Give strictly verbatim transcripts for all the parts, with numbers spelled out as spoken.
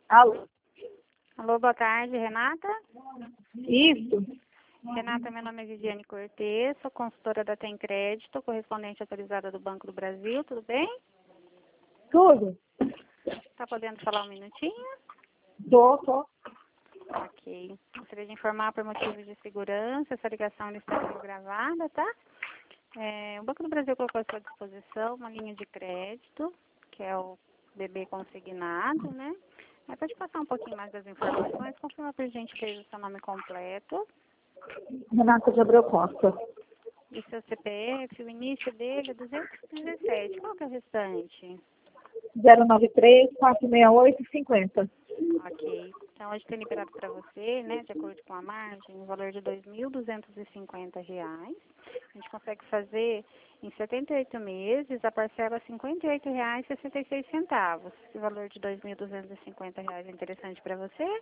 Alô? Alô, boa tarde, Renata? Isso? Renata, meu nome é Viviane Cortez, sou consultora da Tem Crédito, correspondente autorizada do Banco do Brasil, tudo bem? Tudo? Tá podendo falar um minutinho? Tô, tô. Ok. Gostaria de informar por motivos de segurança, essa ligação ela está sendo gravada, tá? É, o Banco do Brasil colocou à sua disposição uma linha de crédito, que é o B B consignado, né? Mas pode passar um pouquinho mais das informações, confirma por gentileza o seu nome completo Renata de Abreu Costa. e seu C P F, o início dele é duzentos e dezessete. Qual que é o restante? zero nove três, quatro seis oito, cinquenta. Ok. Então, hoje tem liberado para você, né, de acordo com a margem, o valor de dois mil duzentos e cinquenta reais. A gente consegue fazer em setenta e oito meses, a parcela é cinquenta e oito reais e sessenta e seis centavos. Esse valor de dois mil duzentos e cinquenta reais é interessante para você?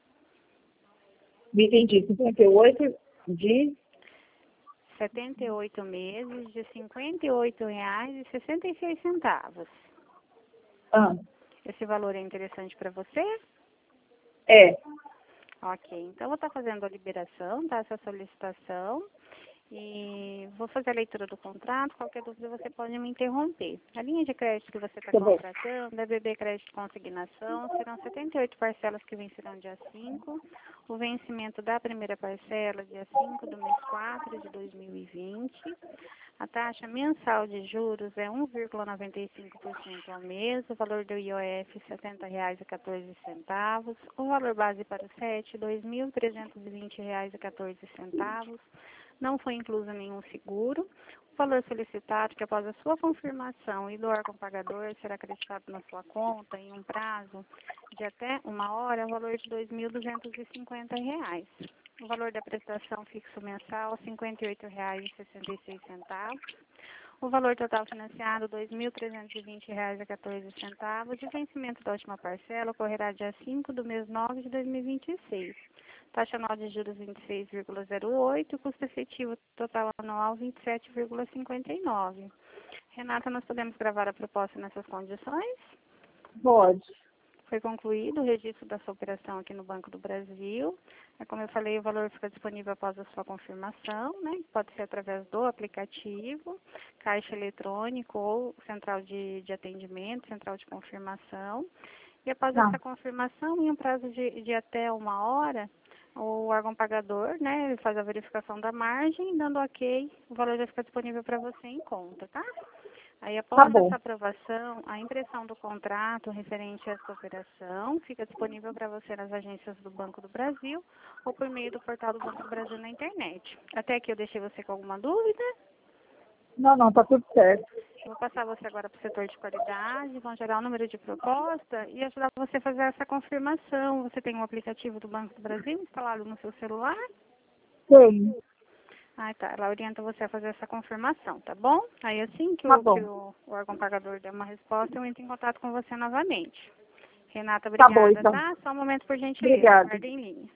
Me entendi. cinquenta e oito de... setenta e oito meses de cinquenta e oito reais e sessenta e seis centavos. Ah, Esse valor é interessante para você? é. Ok, então eu vou estar fazendo a liberação, tá? Essa solicitação. E vou fazer a leitura do contrato. Qualquer dúvida você pode me interromper. A linha de crédito que você está Tá bom. contratando é B B Crédito Consignação. Serão setenta e oito parcelas que vencerão dia cinco. O vencimento da primeira parcela, dia cinco do mês quatro de dois mil e vinte. A taxa mensal de juros é um vírgula noventa e cinco por cento ao mês. O valor do I O F, setenta reais e quatorze centavos. O valor base para o S E T, dois mil trezentos e vinte reais e quatorze centavos. Não foi incluso nenhum seguro. O valor solicitado, que após a sua confirmação e do órgão pagador, será acreditado na sua conta em um prazo de até uma hora, é o valor de dois mil duzentos e cinquenta reais. O valor da prestação fixo mensal, cinquenta e oito reais e sessenta e seis centavos. O valor total financiado, dois mil trezentos e vinte reais e quatorze centavos. E o vencimento da última parcela ocorrerá dia cinco do mês nove de dois mil e vinte e seis. Taxa anual de juros vinte e seis vírgula zero oito, custo efetivo total anual vinte e sete vírgula cinquenta e nove. Renata, nós podemos gravar a proposta nessas condições? Pode. Foi concluído o registro da sua operação aqui no Banco do Brasil. É, como eu falei, o valor fica disponível após a sua confirmação, né? Pode ser através do aplicativo, caixa eletrônico ou central de, de atendimento, central de confirmação. E após Tá. essa confirmação, em um prazo de, de até uma hora, o órgão pagador, né, ele faz a verificação da margem, dando ok, o valor já fica disponível para você em conta, tá? Aí, Tá após bom. essa aprovação, a impressão do contrato referente a essa operação fica disponível para você nas agências do Banco do Brasil ou por meio do portal do Banco do Brasil na internet. Até aqui eu deixei você com alguma dúvida? Não, não, tá tudo certo. Eu vou passar você agora para o setor de qualidade, vão gerar o número de proposta e ajudar você a fazer essa confirmação. Você tem um aplicativo do Banco do Brasil instalado no seu celular? Tem. Ah, tá. Ela orienta você a fazer essa confirmação, tá bom? Aí assim que Tá o, que bom. o, o órgão pagador der uma resposta, eu entro em contato com você novamente. Renata, Tá bom, obrigada, então. tá? Só um momento, por gentileza. Obrigada. Aguarde em linha.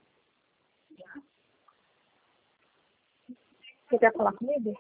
Você quer falar comigo?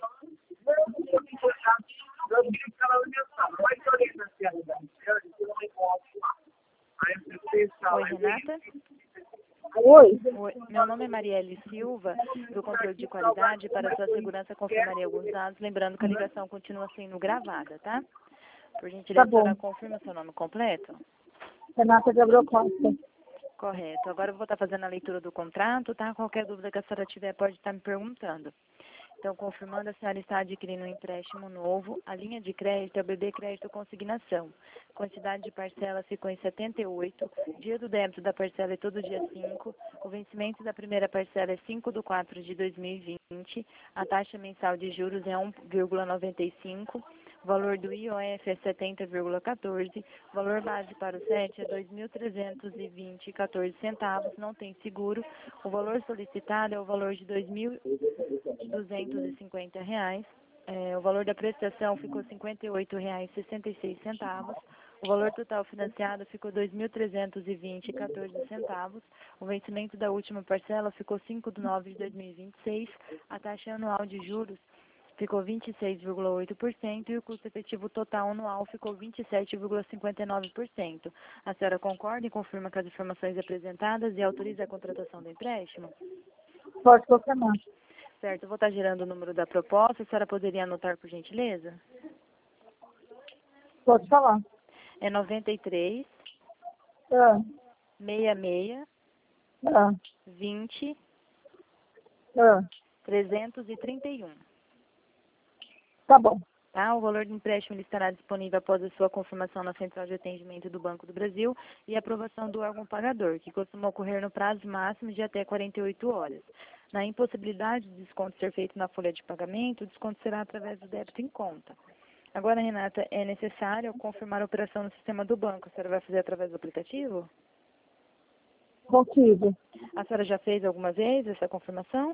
Oi, Renata. Oi? Oi, meu nome é Marielle Silva, do controle de qualidade. Para sua segurança, confirmarei alguns dados, lembrando que a ligação continua sendo gravada, tá? Por Tá gentileza, a senhora bom. confirma seu nome completo? Renata de Abreu Costa. Correto. Agora eu vou estar fazendo a leitura do contrato, tá? Qualquer dúvida que a senhora tiver, pode estar me perguntando. Então, confirmando, a senhora está adquirindo um empréstimo novo. A linha de crédito é o B B Crédito Consignação. Quantidade de parcela ficou em setenta e oito. Dia do débito da parcela é todo dia cinco. O vencimento da primeira parcela é cinco de quatro de dois mil e vinte. A taxa mensal de juros é um vírgula noventa e cinco. O valor do I O F é setenta vírgula quatorze. O valor base para o S E T é dois mil trezentos e vinte e quatorze centavos. Não tem seguro. O valor solicitado é o valor de dois mil duzentos e cinquenta reais. É, o valor da prestação ficou cinquenta e oito reais e sessenta e seis centavos. O valor total financiado ficou dois mil trezentos e vinte e quatorze centavos. O vencimento da última parcela ficou cinco de nove de dois mil e vinte e seis. A taxa anual de juros ficou vinte e seis vírgula oito por cento e o custo efetivo total anual ficou vinte e sete vírgula cinquenta e nove por cento. A senhora concorda e confirma com as informações apresentadas e autoriza a contratação do empréstimo? Pode confirmar. Certo, eu vou estar gerando o número da proposta, a senhora poderia anotar por gentileza? Pode falar. É noventa e três, Ah, sessenta e seis, ah, vinte, ah. trezentos e trinta e um. Tá bom. Tá? O valor do empréstimo ele estará disponível após a sua confirmação na Central de Atendimento do Banco do Brasil e aprovação do órgão pagador, que costuma ocorrer no prazo máximo de até quarenta e oito horas. Na impossibilidade de desconto ser feito na folha de pagamento, o desconto será através do débito em conta. Agora, Renata, é necessário confirmar a operação no sistema do banco. A senhora vai fazer através do aplicativo? Consigo. A senhora já fez alguma vez essa confirmação?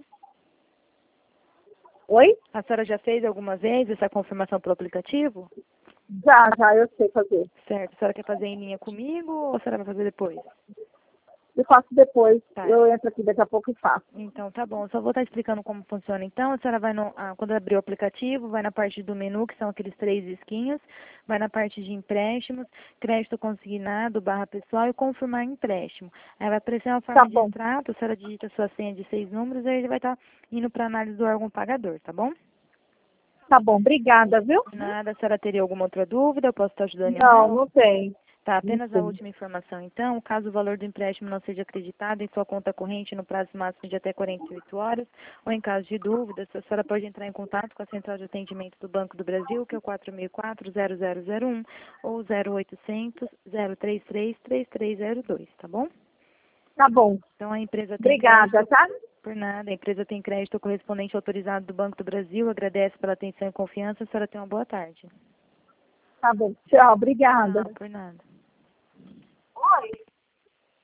Oi? A senhora já fez alguma vez essa confirmação pelo aplicativo? Já, já, eu sei fazer. Certo. A senhora quer fazer em linha comigo ou a senhora vai fazer depois? Eu faço depois. Tá. Eu entro aqui daqui a pouco e faço. Então, tá bom. Só vou estar explicando como funciona. Então, a senhora vai, no, ah, quando abrir o aplicativo, vai na parte do menu, que são aqueles três risquinhos, vai na parte de empréstimos, crédito consignado, barra pessoal e confirmar empréstimo. Aí vai aparecer uma forma Tá de bom. extrato, a senhora digita sua senha de seis números, aí ele vai estar indo para análise do órgão pagador, tá bom? Tá bom, obrigada, viu? Nada, a senhora teria alguma outra dúvida? Eu posso estar ajudando em Não, mais? não tem. Tá, apenas a Sim. última informação. Então, caso o valor do empréstimo não seja acreditado em sua conta corrente no prazo máximo de até quarenta e oito horas, ou em caso de dúvidas, a senhora pode entrar em contato com a Central de Atendimento do Banco do Brasil, que é o quatro mil e quatro, zero zero zero um, ou zero oitocentos, zero três três, três três zero dois, tá bom? Tá bom. Então, a empresa tem Obrigada, crédito... tá? Por nada, a empresa tem crédito correspondente autorizado do Banco do Brasil, agradece pela atenção e confiança, a senhora tem uma boa tarde. Tá bom. Tchau, obrigada. Não, por nada.